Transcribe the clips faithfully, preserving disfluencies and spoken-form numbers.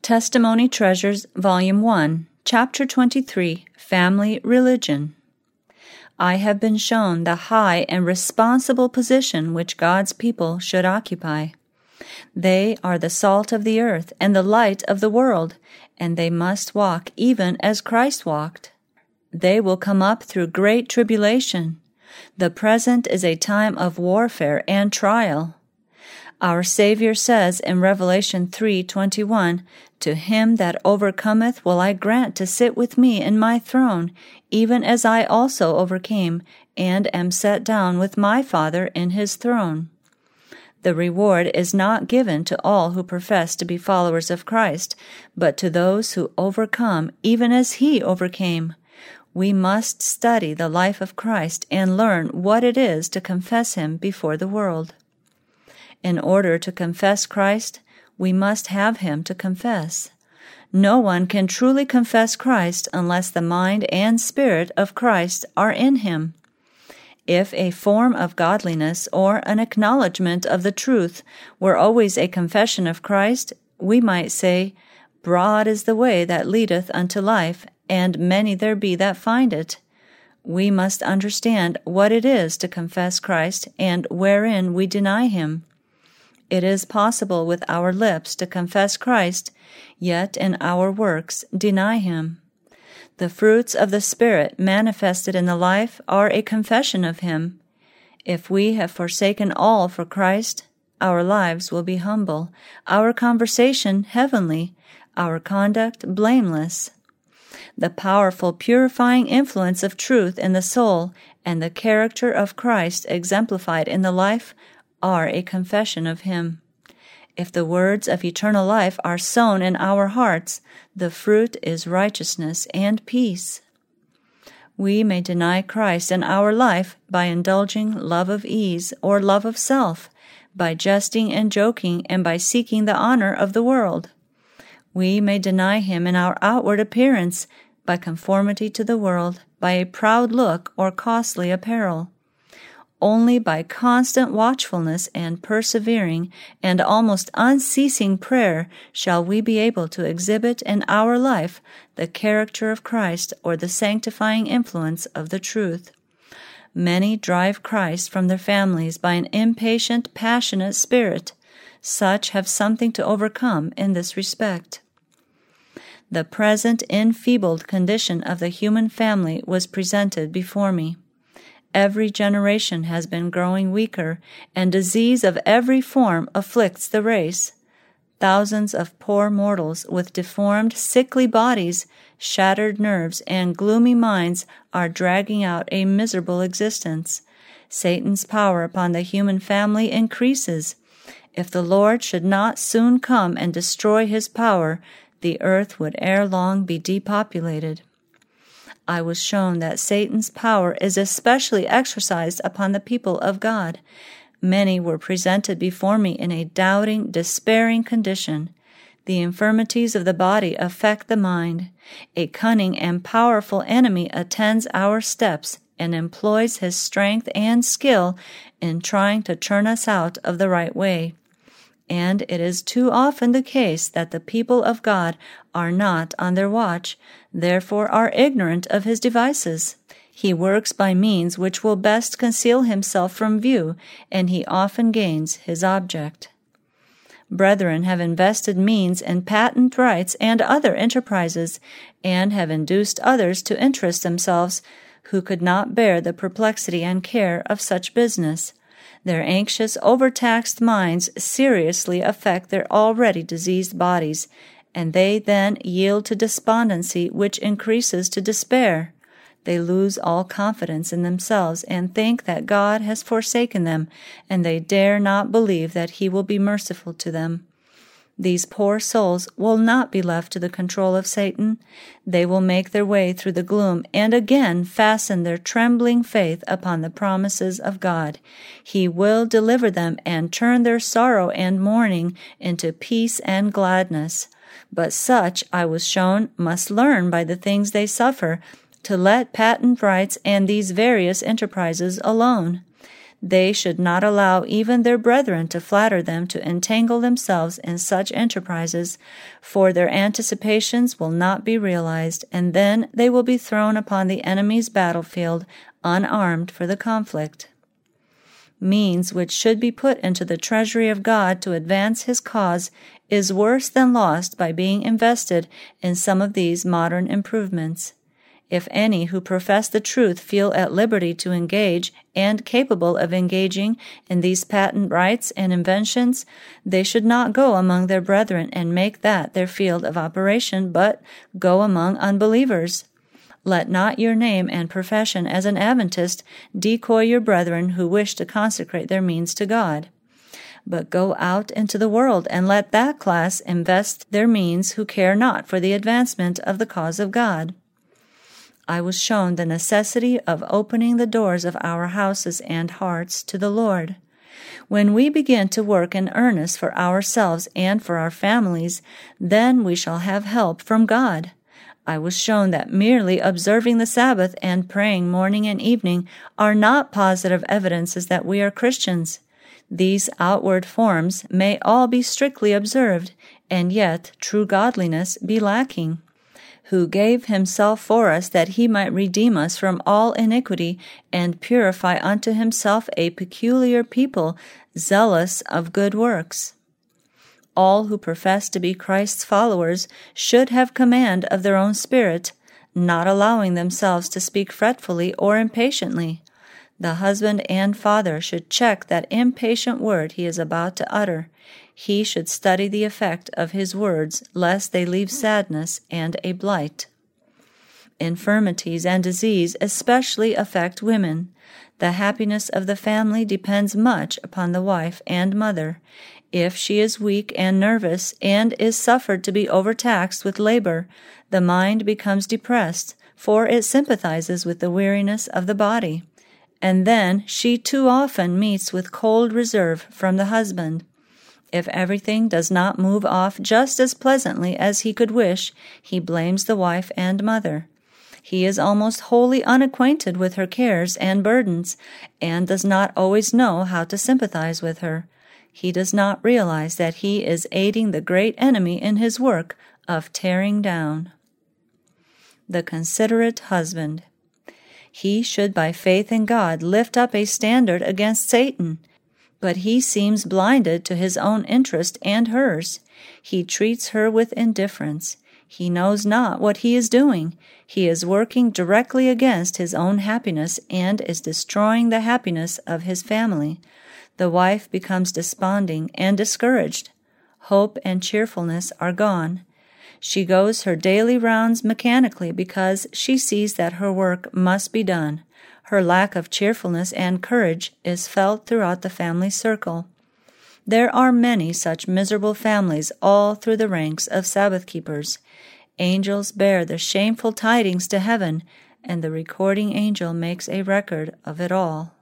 Testimony Treasures, Volume one, Chapter twenty-three, Family Religion. I have been shown the high and responsible position which God's people should occupy. They are the salt of the earth and the light of the world, and they must walk even as Christ walked. They will come up through great tribulation. The present is a time of warfare and trial. Our Savior says in Revelation three twenty-one, "To him that overcometh will I grant to sit with me in my throne, even as I also overcame, and am set down with my Father in his throne." The reward is not given to all who profess to be followers of Christ, but to those who overcome even as he overcame. We must study the life of Christ and learn what it is to confess him before the world. In order to confess Christ, we must have him to confess. No one can truly confess Christ unless the mind and spirit of Christ are in him. If a form of godliness or an acknowledgement of the truth were always a confession of Christ, we might say, "Broad is the way that leadeth unto life, and many there be that find it." We must understand what it is to confess Christ and wherein we deny him. It is possible with our lips to confess Christ, yet in our works deny him. The fruits of the Spirit manifested in the life are a confession of him. If we have forsaken all for Christ, our lives will be humble, our conversation heavenly, our conduct blameless. The powerful purifying influence of truth in the soul and the character of Christ exemplified in the life are a confession of him. If the words of eternal life are sown in our hearts, the fruit is righteousness and peace. We may deny Christ in our life by indulging love of ease or love of self, by jesting and joking, and by seeking the honor of the world. We may deny him in our outward appearance by conformity to the world, by a proud look or costly apparel. Only by constant watchfulness and persevering and almost unceasing prayer shall we be able to exhibit in our life the character of Christ or the sanctifying influence of the truth. Many drive Christ from their families by an impatient, passionate spirit. Such have something to overcome in this respect. The present enfeebled condition of the human family was presented before me. Every generation has been growing weaker, and disease of every form afflicts the race. Thousands of poor mortals with deformed, sickly bodies, shattered nerves, and gloomy minds are dragging out a miserable existence. Satan's power upon the human family increases. If the Lord should not soon come and destroy his power, the earth would ere long be depopulated. I was shown that Satan's power is especially exercised upon the people of God. Many were presented before me in a doubting, despairing condition. The infirmities of the body affect the mind. A cunning and powerful enemy attends our steps and employs his strength and skill in trying to turn us out of the right way. And it is too often the case that the people of God are not on their watch, therefore are ignorant of his devices. He works by means which will best conceal himself from view, and he often gains his object. Brethren have invested means in patent rights and other enterprises, and have induced others to interest themselves who could not bear the perplexity and care of such business. Their anxious, overtaxed minds seriously affect their already diseased bodies, and they then yield to despondency, which increases to despair. They lose all confidence in themselves and think that God has forsaken them, and they dare not believe that he will be merciful to them. These poor souls will not be left to the control of Satan. They will make their way through the gloom and again fasten their trembling faith upon the promises of God. He will deliver them and turn their sorrow and mourning into peace and gladness. But such, I was shown, must learn by the things they suffer to let patent rights and these various enterprises alone. They should not allow even their brethren to flatter them to entangle themselves in such enterprises, for their anticipations will not be realized, and then they will be thrown upon the enemy's battlefield unarmed for the conflict. Means which should be put into the treasury of God to advance His cause is worse than lost by being invested in some of these modern improvements. If any who profess the truth feel at liberty to engage and capable of engaging in these patent rights and inventions, they should not go among their brethren and make that their field of operation, but go among unbelievers. Let not your name and profession as an Adventist decoy your brethren who wish to consecrate their means to God. But go out into the world and let that class invest their means who care not for the advancement of the cause of God. I was shown the necessity of opening the doors of our houses and hearts to the Lord. When we begin to work in earnest for ourselves and for our families, then we shall have help from God. I was shown that merely observing the Sabbath and praying morning and evening are not positive evidences that we are Christians. These outward forms may all be strictly observed, and yet true godliness be lacking. Who gave Himself for us that He might redeem us from all iniquity and purify unto Himself a peculiar people, zealous of good works. All who profess to be Christ's followers should have command of their own spirit, not allowing themselves to speak fretfully or impatiently. The husband and father should check that impatient word he is about to utter. He should study the effect of his words, lest they leave sadness and a blight. Infirmities and disease especially affect women. The happiness of the family depends much upon the wife and mother. If she is weak and nervous and is suffered to be overtaxed with labor, the mind becomes depressed, for it sympathizes with the weariness of the body. And then she too often meets with cold reserve from the husband. If everything does not move off just as pleasantly as he could wish, he blames the wife and mother. He is almost wholly unacquainted with her cares and burdens, and does not always know how to sympathize with her. He does not realize that he is aiding the great enemy in his work of tearing down. The considerate husband. He should by faith in God lift up a standard against Satan, but he seems blinded to his own interest and hers. He treats her with indifference. He knows not what he is doing. He is working directly against his own happiness and is destroying the happiness of his family. The wife becomes desponding and discouraged. Hope and cheerfulness are gone. She goes her daily rounds mechanically because she sees that her work must be done. Her lack of cheerfulness and courage is felt throughout the family circle. There are many such miserable families all through the ranks of Sabbath keepers. Angels bear the shameful tidings to heaven, and the recording angel makes a record of it all.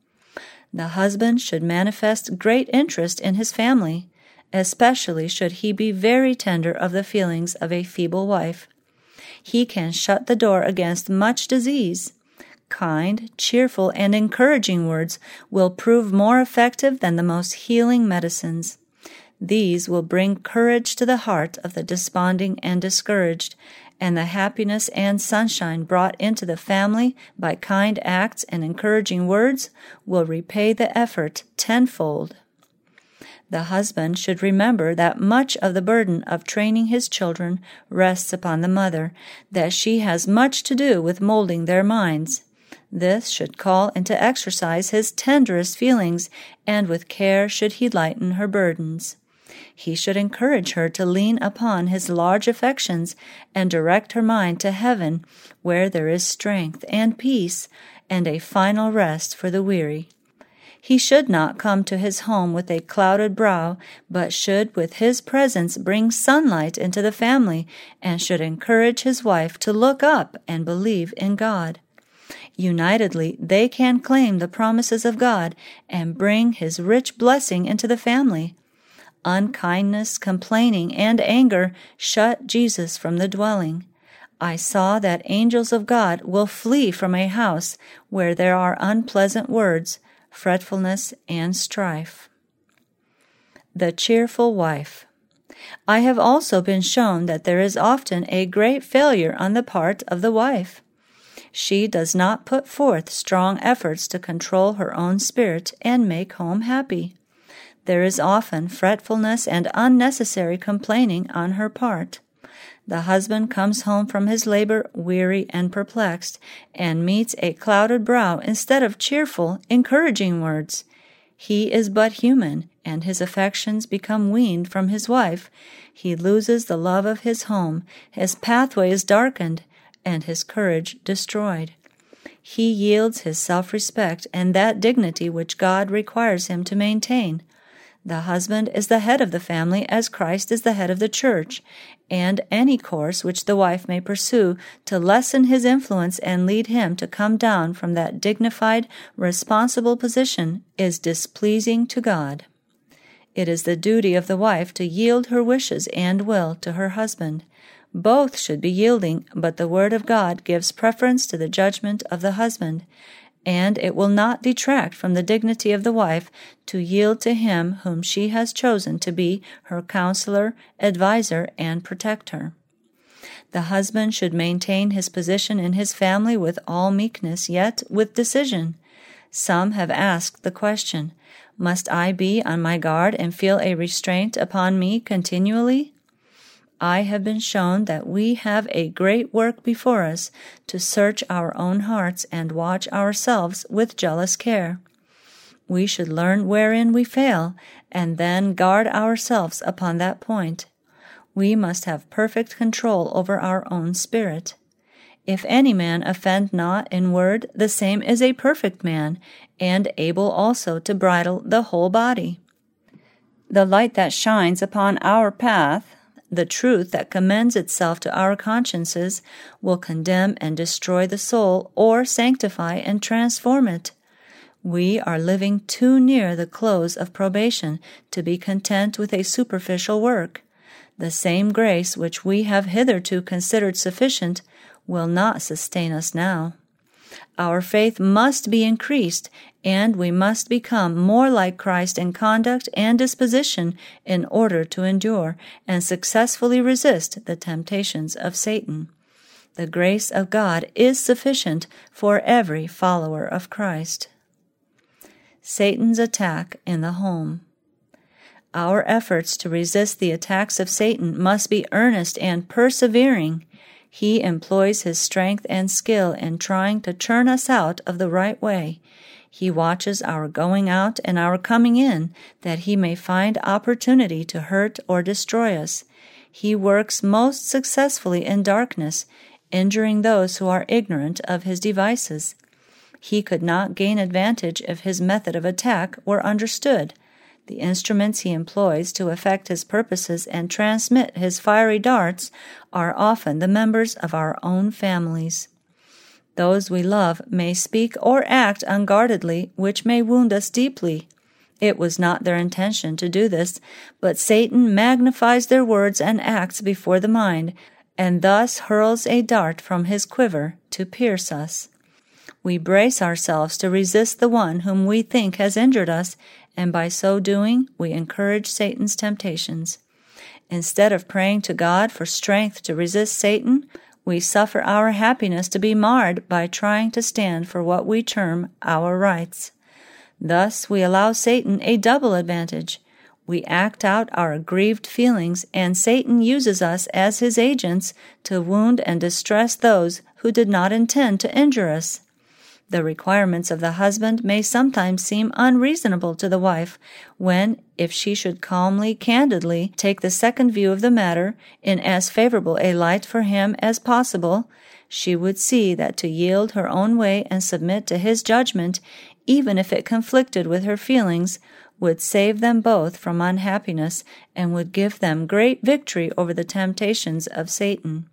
The husband should manifest great interest in his family. Especially should he be very tender of the feelings of a feeble wife. He can shut the door against much disease. Kind, cheerful, and encouraging words will prove more effective than the most healing medicines. These will bring courage to the heart of the desponding and discouraged, and the happiness and sunshine brought into the family by kind acts and encouraging words will repay the effort tenfold. The husband should remember that much of the burden of training his children rests upon the mother, that she has much to do with molding their minds. This should call into exercise his tenderest feelings, and with care should he lighten her burdens. He should encourage her to lean upon his large affections and direct her mind to heaven, where there is strength and peace and a final rest for the weary. He should not come to his home with a clouded brow, but should with his presence bring sunlight into the family, and should encourage his wife to look up and believe in God. Unitedly, they can claim the promises of God and bring His rich blessing into the family. Unkindness, complaining, and anger shut Jesus from the dwelling. I saw that angels of God will flee from a house where there are unpleasant words, fretfulness, and strife. The cheerful wife. I have also been shown that there is often a great failure on the part of the wife. She does not put forth strong efforts to control her own spirit and make home happy. There is often fretfulness and unnecessary complaining on her part. The husband comes home from his labor weary and perplexed, and meets a clouded brow instead of cheerful, encouraging words. He is but human, and his affections become weaned from his wife. He loses the love of his home, his pathway is darkened, and his courage destroyed. He yields his self-respect and that dignity which God requires him to maintain. The husband is the head of the family as Christ is the head of the church, and any course which the wife may pursue to lessen his influence and lead him to come down from that dignified, responsible position is displeasing to God. It is the duty of the wife to yield her wishes and will to her husband. Both should be yielding, but the word of God gives preference to the judgment of the husband, and it will not detract from the dignity of the wife to yield to him whom she has chosen to be her counselor, adviser, and protector. The husband should maintain his position in his family with all meekness, yet with decision. Some have asked the question, must I be on my guard and feel a restraint upon me continually? I have been shown that we have a great work before us to search our own hearts and watch ourselves with jealous care. We should learn wherein we fail, and then guard ourselves upon that point. We must have perfect control over our own spirit. If any man offend not in word, the same is a perfect man, and able also to bridle the whole body. The light that shines upon our path, the truth that commends itself to our consciences, will condemn and destroy the soul, or sanctify and transform it. We are living too near the close of probation to be content with a superficial work. The same grace which we have hitherto considered sufficient will not sustain us now. Our faith must be increased, and we must become more like Christ in conduct and disposition in order to endure and successfully resist the temptations of Satan. The grace of God is sufficient for every follower of Christ. Satan's attack in the home. Our efforts to resist the attacks of Satan must be earnest and persevering. He employs his strength and skill in trying to turn us out of the right way. He watches our going out and our coming in, that he may find opportunity to hurt or destroy us. He works most successfully in darkness, injuring those who are ignorant of his devices. He could not gain advantage if his method of attack were understood. The instruments he employs to effect his purposes and transmit his fiery darts are often the members of our own families. Those we love may speak or act unguardedly, which may wound us deeply. It was not their intention to do this, but Satan magnifies their words and acts before the mind, and thus hurls a dart from his quiver to pierce us. We brace ourselves to resist the one whom we think has injured us, and by so doing, we encourage Satan's temptations. Instead of praying to God for strength to resist Satan, we suffer our happiness to be marred by trying to stand for what we term our rights. Thus, we allow Satan a double advantage. We act out our aggrieved feelings, and Satan uses us as his agents to wound and distress those who did not intend to injure us. The requirements of the husband may sometimes seem unreasonable to the wife, when, if she should calmly, candidly take the second view of the matter in as favorable a light for him as possible, she would see that to yield her own way and submit to his judgment, even if it conflicted with her feelings, would save them both from unhappiness and would give them great victory over the temptations of Satan.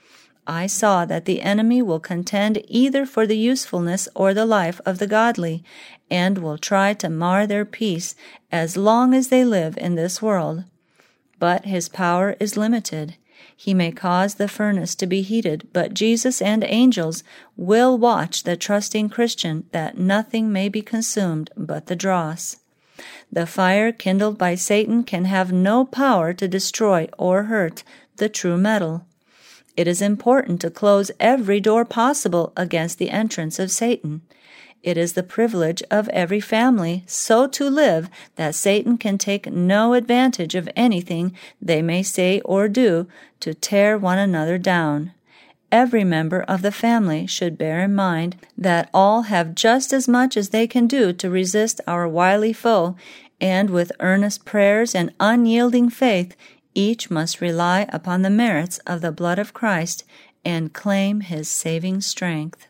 I saw that the enemy will contend either for the usefulness or the life of the godly, and will try to mar their peace as long as they live in this world. But his power is limited. He may cause the furnace to be heated, but Jesus and angels will watch the trusting Christian that nothing may be consumed but the dross. The fire kindled by Satan can have no power to destroy or hurt the true metal. It is important to close every door possible against the entrance of Satan. It is the privilege of every family so to live that Satan can take no advantage of anything they may say or do to tear one another down. Every member of the family should bear in mind that all have just as much as they can do to resist our wily foe, and with earnest prayers and unyielding faith, each must rely upon the merits of the blood of Christ and claim His saving strength.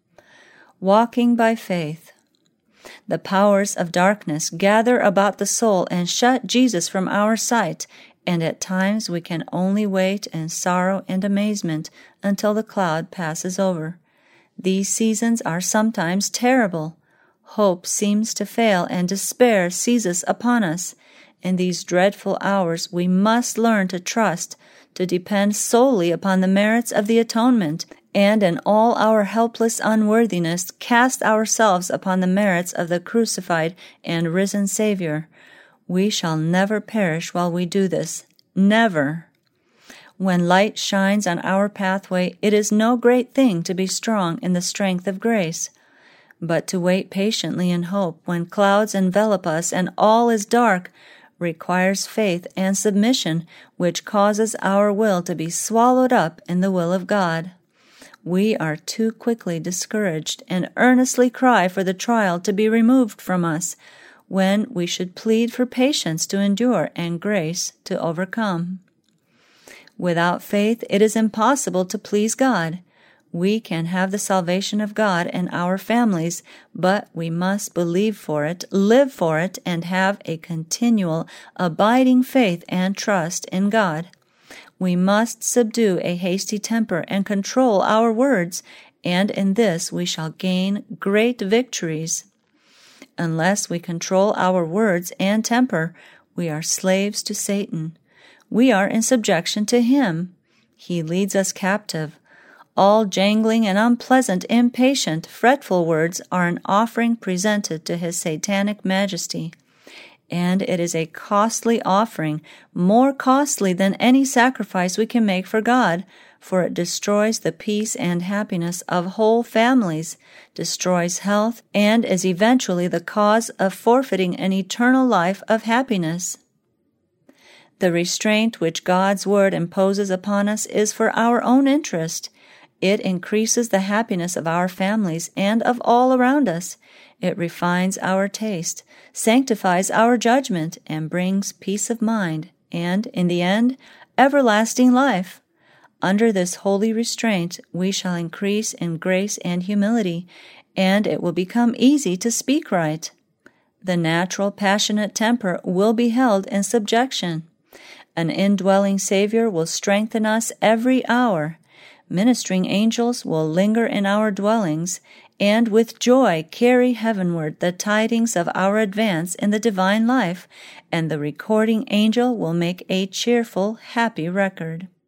Walking by faith. The powers of darkness gather about the soul and shut Jesus from our sight, and at times we can only wait in sorrow and amazement until the cloud passes over. These seasons are sometimes terrible. Hope seems to fail and despair seizes upon us. In these dreadful hours we must learn to trust, to depend solely upon the merits of the atonement, and in all our helpless unworthiness cast ourselves upon the merits of the crucified and risen Savior. We shall never perish while we do this. Never. When light shines on our pathway, it is no great thing to be strong in the strength of grace. But to wait patiently in hope when clouds envelop us and all is dark requires faith and submission, which causes our will to be swallowed up in the will of God. We are too quickly discouraged and earnestly cry for the trial to be removed from us, when we should plead for patience to endure and grace to overcome. Without faith it is impossible to please God. We can have the salvation of God and our families, but we must believe for it, live for it, and have a continual, abiding faith and trust in God. We must subdue a hasty temper and control our words, and in this we shall gain great victories. Unless we control our words and temper, we are slaves to Satan. We are in subjection to him. He leads us captive. All jangling and unpleasant, impatient, fretful words are an offering presented to his satanic majesty. And it is a costly offering, more costly than any sacrifice we can make for God, for it destroys the peace and happiness of whole families, destroys health, and is eventually the cause of forfeiting an eternal life of happiness. The restraint which God's word imposes upon us is for our own interest. It increases the happiness of our families and of all around us. It refines our taste, sanctifies our judgment, and brings peace of mind, and, in the end, everlasting life. Under this holy restraint, we shall increase in grace and humility, and it will become easy to speak right. The natural passionate temper will be held in subjection. An indwelling Savior will strengthen us every hour. Ministering angels will linger in our dwellings, and with joy carry heavenward the tidings of our advance in the divine life, and the recording angel will make a cheerful, happy record.